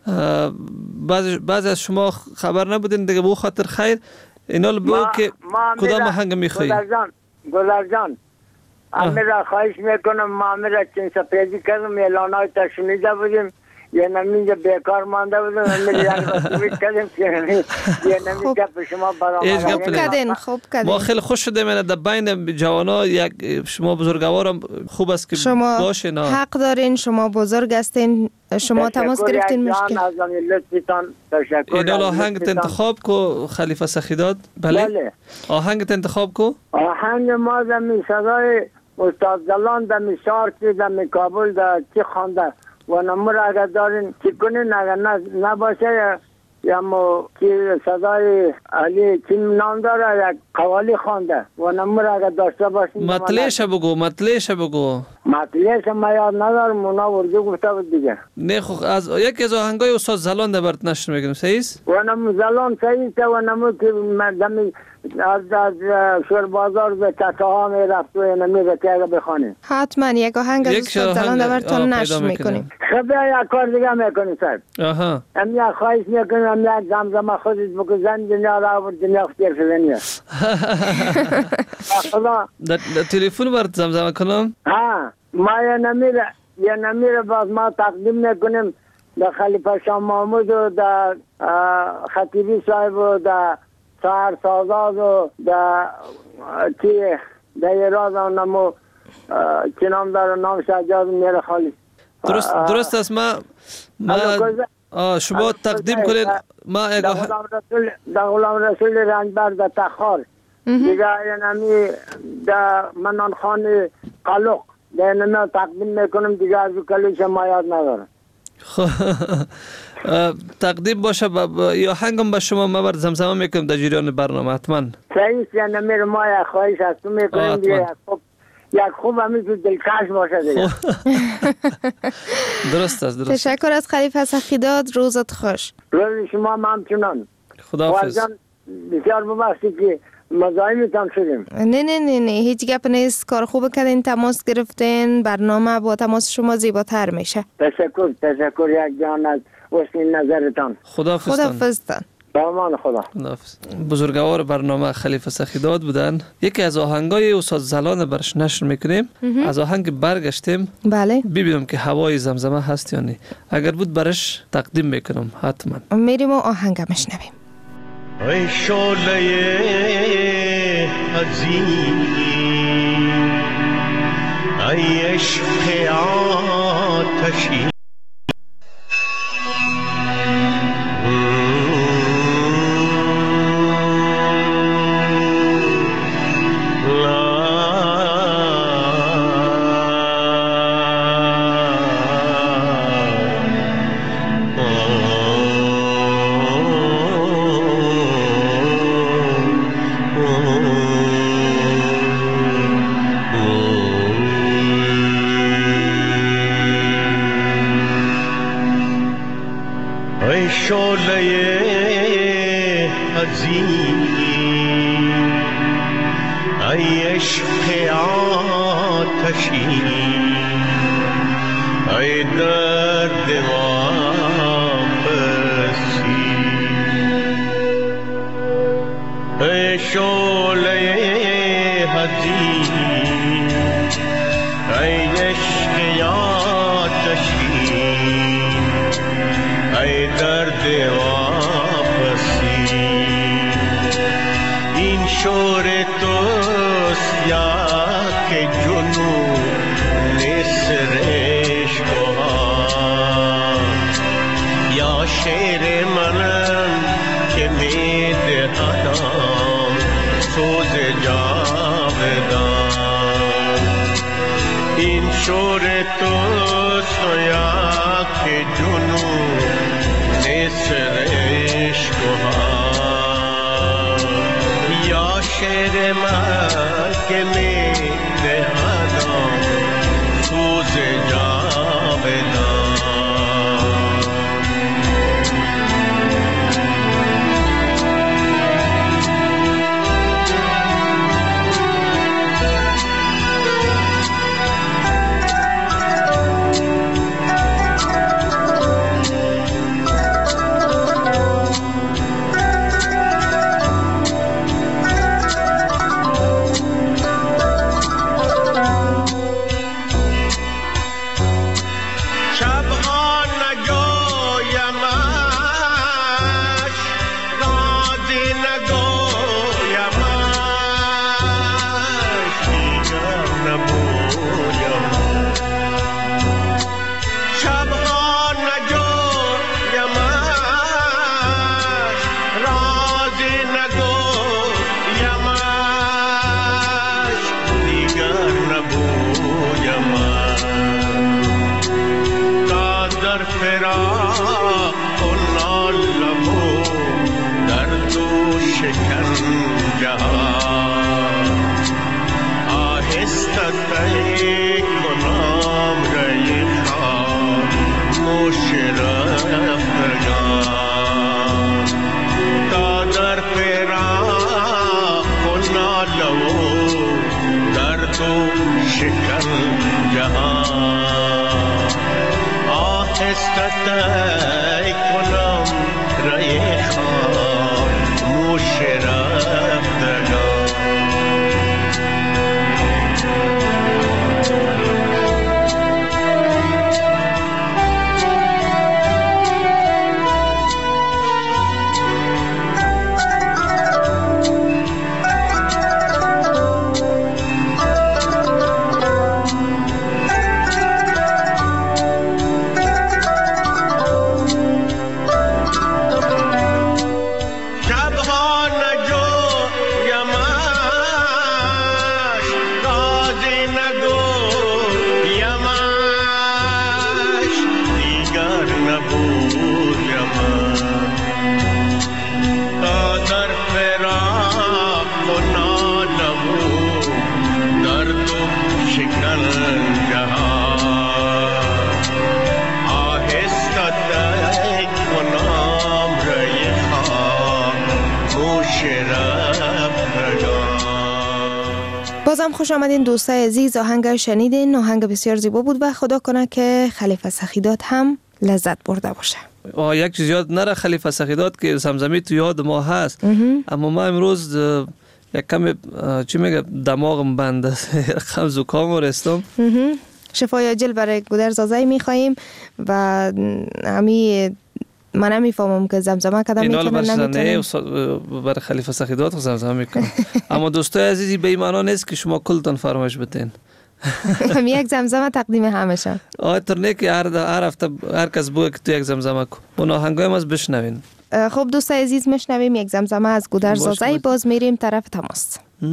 بعض بعض از شما خبر نبودین دیگه بو خاطر خیر اینال بگو که کدام آهنگ میخوایی؟ گلر جان گلر جان امیرا خواهش میکنم ما امیرا چین سپیدی کردم اعلانای تشنیده بودیم یه نمیجا بیکار مانده بودم امیرا یعنی بسیمید کردیم یه نمی گپ شما برام خوب کردین خوب کردین. ما خیلی خوش شدیم این در بین جوانا یک شما بزرگوارم خوب است که شما باشه نه حق دارین شما بزرگ هستین شما تماس گرفتین مشکل این آهنگ انتخاب کو خلیفه سخیدات. بله, بله. آهنگ انتخاب کو آهنگ ما دمی صدای استاد جلان دمی شارکی دمی کابل دا چی خانده و نمور اگر دارین چی کنین اگر نباشه یا مو که صدای علی چیم نام داره یک قوالی خانده و نمور اگر داشته باشین مطلعش بگو مطلعش بگو مطلعش ما یاد ندارم اونا ورزو گفته بود دیگه نه خو از یکی از آهنگای استاد زلان ده برات نشر میگم صحیح است و نمو زلان صحیح است و نمو که دمی از از شور بازار به تکه ها می رفت و نمی رکه بخوانیم حتما یک آهنگ از استاد زلان ده براتون نشر میکنیم. خب یک کار دیگه میکنیم صاحب. آها ام یک خواهش میکنیم ام یک زمزمه خودت بگو زن دنیا را و دنیا اختیر شدنیه. در تلفن برات زمزمه کنم؟ ها ما یه نمیره یه نمیره باز ما تقدیم میکنیم در خلیفه شاه محمود و در خطیبی صاحب و در سهر سازاد و در چی در ایراز و نمو چی نام داره نام شجاز میره خالی درست درست است ما ما شما تقدیم کنید ما در غلام رسول رنجبر در تخار دیگه اینمی در منان خانه قلق در اینمی تقدیم میکنم دیگه از کلیش ما یاد ندارم. تقدیم باشه با یا هنگم به شما ما بر زمزمه میکنم در جریان برنامه حتما. صحیح اینمی رو ما یک خواهش از تو میکنیم دیگه یک خوب یک خوب همین تو دلکش باشه دیگه. درست است درست. تشکر از خلیفه سخیداد، روزت خوش. روز شما هم همچنان. خداحافظ. بسیار ببخشید که مزاحمتان شدیم. نه نه نه نه هیچ گپ نیست، کار خوب کردین، تماس گرفتین، برنامه با تماس شما زیباتر میشه. تشکر تشکر یک جان از حسن نظرتان. خداحافظ. خداحافظتان. به امان خدا. خداحافظ. بزرگوار برنامه خلیفه سخیداد بودن. یکی از آهنگای استاد زلان برش نشر میکنیم. از آهنگ برگشتیم. بله. ببینم که هوای زمزمه هست یا نه. اگر بود برش تقدیم میکنم حتما. میریم و آهنگ میشنویم. ای شعله عزیز ای عشق آتشی شبها نجات بازم خوش آمدین دوستای عزیز. آهنگ شنیدین، آهنگ بسیار زیبا بود و خدا کنه که خلیفه سخیدات هم لذت برده باشه. آه یک چیز یاد نره خلیفه سخیدات که زمزمه تو یاد ما هست، اما ما امروز یک کم چی میگه دماغم بند است، رقم زکام و رستم. شفای عاجل برای گودرز آزای میخواییم و همی من نمیفهمم که زمزمه کدام میکنه نمیتونم برای خلیفه سخیدات زمزمه میکنم. اما دوستای عزیزی به این معنا نیست که شما کلتان فرمایش بتین. هم یک زمزمه تقدیم همشان. آه ترنه که هر هر هفته هر کس بوده که تو یک زمزمه کو. اون آهنگای ما بشنوین. خب دوستای عزیز میشنویم یک زمزمه از گودرز آزای. باز میریم طرف تماس.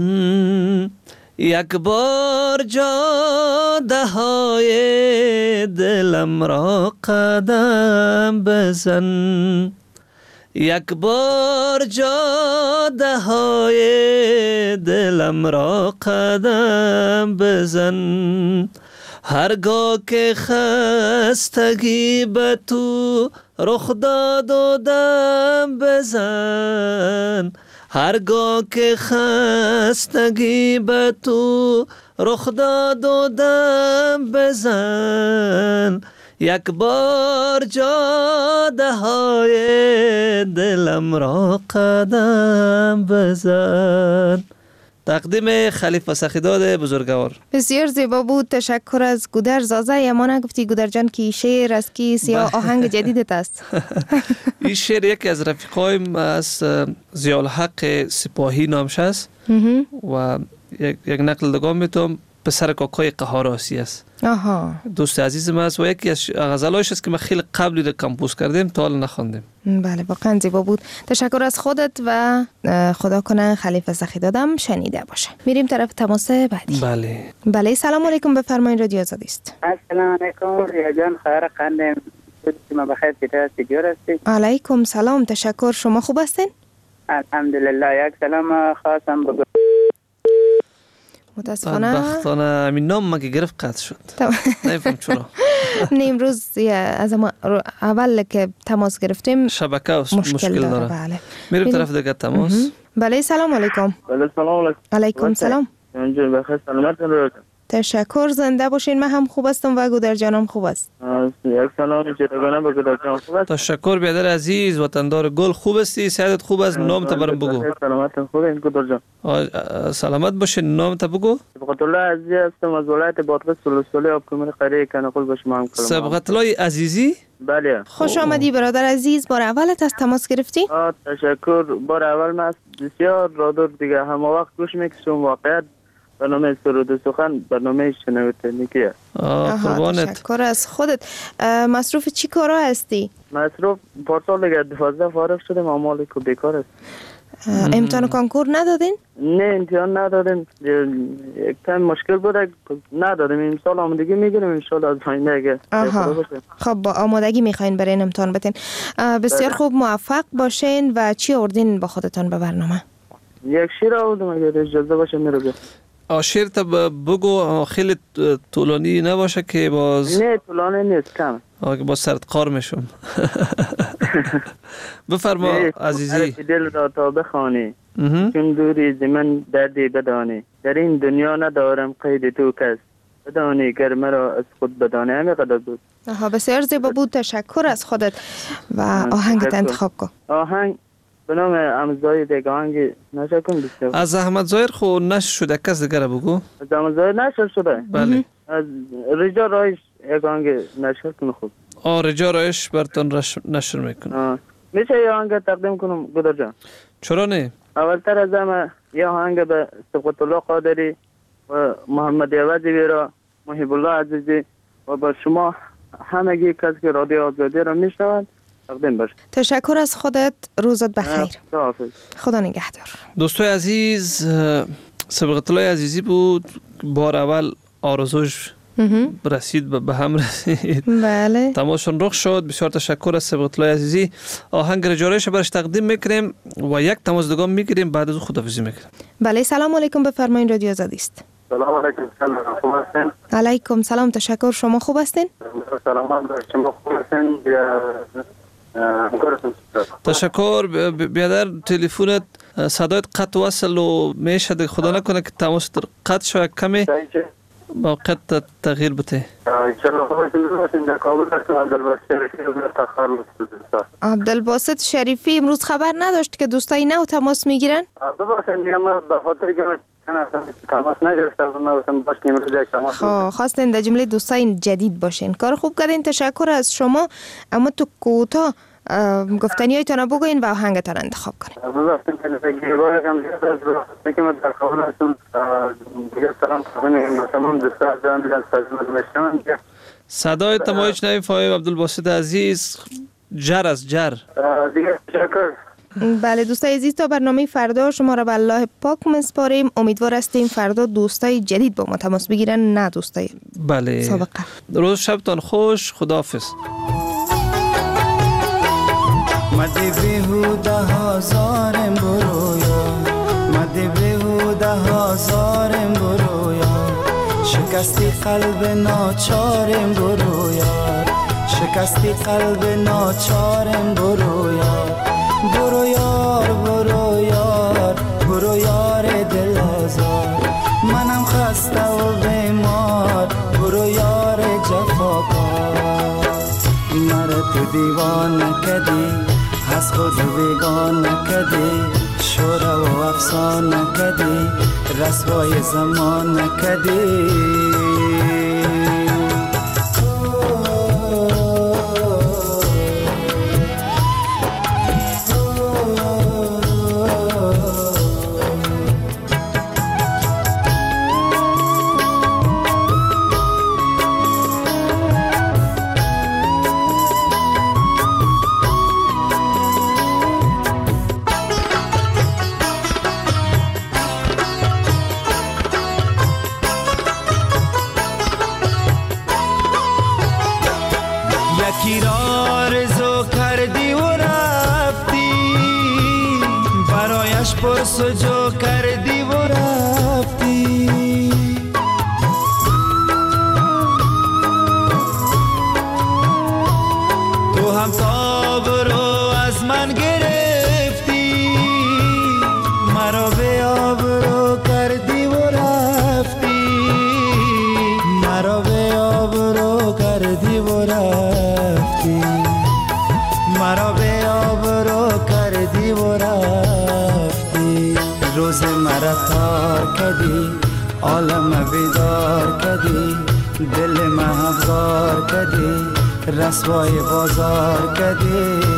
یک بار جاده های دلم را قدم بزن، یک بار جاده های دلم را قدم بزن، هرگاه که خستگی به تو رخ داد و دم بزن، هرگاه که خستگی به تو رخ داد و دم بزن، یک بار جاده های دلم را قدم بزن. تقدیم خلیفه سخیدات بزرگوار. بسیار زیبا بود. تشکر از گودرز آزای. اما نگفتی گودر جان که شعر از کی سیا آهنگ جدیدت است؟ این شعر یکی از رفیقایم از ضیاء الحق سپاهی نامش است و یک, یک نقل دگام میتونم پسر کاکای قهاراسی است. آها. دوست عزیزم است و یکی از غزلایش است که ما خیلی قبلی ده کمپوز کردیم تا حالا نخواندیم. بله واقعا زیبا بود. تشکر از خودت و خدا کنه خلیفه سخیداتم شنیده باشه. میریم طرف تماس بعدی. بله. بله سلام علیکم، بفرمایید رادیو آزادی است. السلام علیکم ریا جان، خیر قندم شما بخیر پیدا استیجور هستی؟ علیکم سلام، تشکر. شما خوب هستین؟ الحمدلله. یک سلام خاصم بگو. متاسفانه بدبختانه همین نام ما که گرفت قطع شد. نمیفهم چرا. نه امروز از اول که تماس گرفتیم شبکه مشکل داره. بله. میریم طرف دیگه تماس. بله سلام علیکم. بله سلام علیکم. علیکم سلام. اینجا بخیر سلامتون رو. تشکر، زنده باشین. من هم خوب هستم و گودر جانم خوب است. یک سلام جداگانه به گودر جان خوب است. تشکر برادر عزیز، وطندار گل. خوب هستی؟ صحتت خوب است؟ نام تو برام بگو. سلامتون خوبه گودر جان؟ سلامت باشین. نام تو بگو. سبقت الله عزیزی هستم از ولایت بادغیس سلسله آب کمر قریه کنقل با شما هم کلام. سبقت الله عزیزی؟ بله. خوش آمدی برادر عزیز. بار اولت از تماس گرفتی؟ تشکر. بار اول من بسیار رادار دیگه هم وقت گوش میکشم. واقعیت برنامه سرود سخن برنامه شنوید تکنیکی است. قربانت. تشکر از خودت. مصروف چی کارا هستی؟ مصروف پارسال دیگه دوازده فارغ شدم، اعمالی که بیکار است. امتحان کنکور ندادین؟ نه امتحان ندادیم. یک کم مشکل بوده ندادیم. این سال آمادگی میگیریم ان شاء الله از آینده اگه. خب با آمادگی میخواین برای امتحان بتین. بسیار خوب، موفق باشین. و چی آوردین با خودتان به برنامه؟ یک شیر آوردم اگه اجازه باشه میره بیا. شیر تا بگو، خیلی طولانی نباشه که باز. نه طولانی نیست، کم. آگه باز سرت قار میشم. بفرما عزیزی. دل را تا بخوانی چون دوری ز من دردی بدانی، در این دنیا ندارم قید تو کس، بدانی گر مرا از خود بدانی. همه قدر بود. آها بسیار زیبا بود. تشکر از خودت و آهنگت انتخاب کن. آهنگ به نام احمد زاهر دیگه آهنگ نشه کن بسیار. از احمد زاهر خو نشه شده، کس دیگر بگو. از احمد زاهر نشه شده؟ بله. از رجا رایش یک آهنگ نشر کن خوب. آه رجا رایش براتون نشر میکنم. میشه یه آهنگ تقدیم کنم گودر جان؟ چرا نه؟ اولتر از همه یه آهنگ به سبقت الله قادری و محمد عوضی بیرا، محب الله عزیزی و با شما همگی کسی که رادیو آزادی را میشنوند تقدیم باشه. تشکر از خودت. روزت بخیر. خدا نگهدار. دوستای عزیز، سبقت الله عزیزی بود. بار اول آرزوش رسید به هم رسید. بله. تماشون رخ شد. بسیار تشکر از سبقت الله عزیزی. آهنگ رجارش برش تقدیم میکنیم و یک تماس دیگه میگیریم، بعد از خداحافظی میکنیم. بله سلام علیکم، بفرمایید رادیو آزادی است. سلام علیکم. سلام خوب هستین؟ علیکم سلام، تشکر. شما خوب هستین؟ سلام شما خوب هستین؟ تشکر. بیادر تلفنت صدایت قطع وصل و میشه دیگه خدا نکنه که تماس قطع شوه کمی با قطع تغییر بته. عبدالباسط شریفی امروز خبر نداشت که دوستای نو تماس میگیرن؟ تماس نگرفتم باش که امروز یک تماس. خب خواستین در جمله دوستای جدید باشین. کار خوب کردین، تشکر از شما. اما تو کوتاه گفتنی هایتان بگوین و آهنگتان انتخاب کنین. صدای تمایش نمیفهمیم عبدالباسط عزیز، جر از جر. دیگه تشکر. بله دوستای عزیز، تا برنامه فردا شما را به الله پاک میسپاریم. امیدوار هستیم فردا دوستای جدید با ما تماس بگیرن، نه دوستای بله سابقه. روز شبتان خوش، خداحافظ. مده بیهوده هزارم برویا، مده بیهوده هزارم برویا، شکستی قلب ناچارم برویا، شکستی قلب ناچارم برویا، برو یار برو یار برو یار دل آزار، منم خسته و بیمار، برو یار جفاکار، مرا تو دیوان نکدی، از خود بیگان نکدی، شور و افسان نکدی، رسوای زمان نکدی. یکی را آرزو کردی و رفتی، برایش پرسجو کردی و رفتی، تو هم تاب رو از من گرفتی، مرا به آبرو کردی و رفتی، مرا به آبرو کردی و رفتی، مرا به آبرو کردی و رفتی، روز مرا تار کردی، عالم بیدار کردی، دل محفظار کردی، رسوای بازار کردی.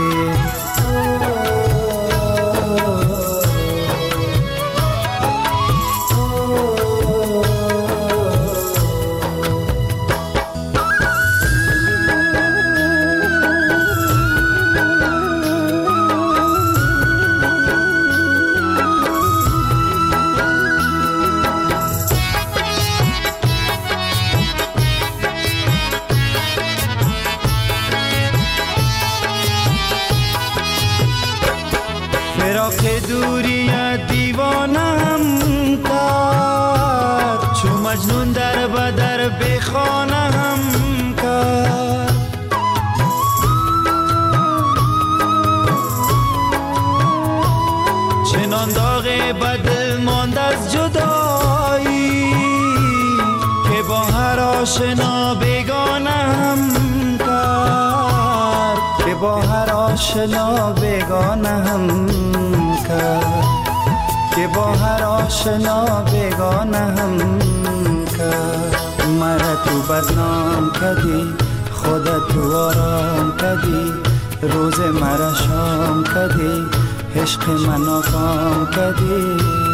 فراق دوری دیوانم کرد، چو مجنون در بدر بخانم کرد، چنان داغ بدل ماند از جدایی، که با هر آشنا بگانم کرد، که با هر آشنا بگانم کرد، که با هر آشنا بگانم کرد، مرا تو بدنام کردی، خودت تو آرام کردی، روز مرا شام کردی، عشق من ناکام کردی.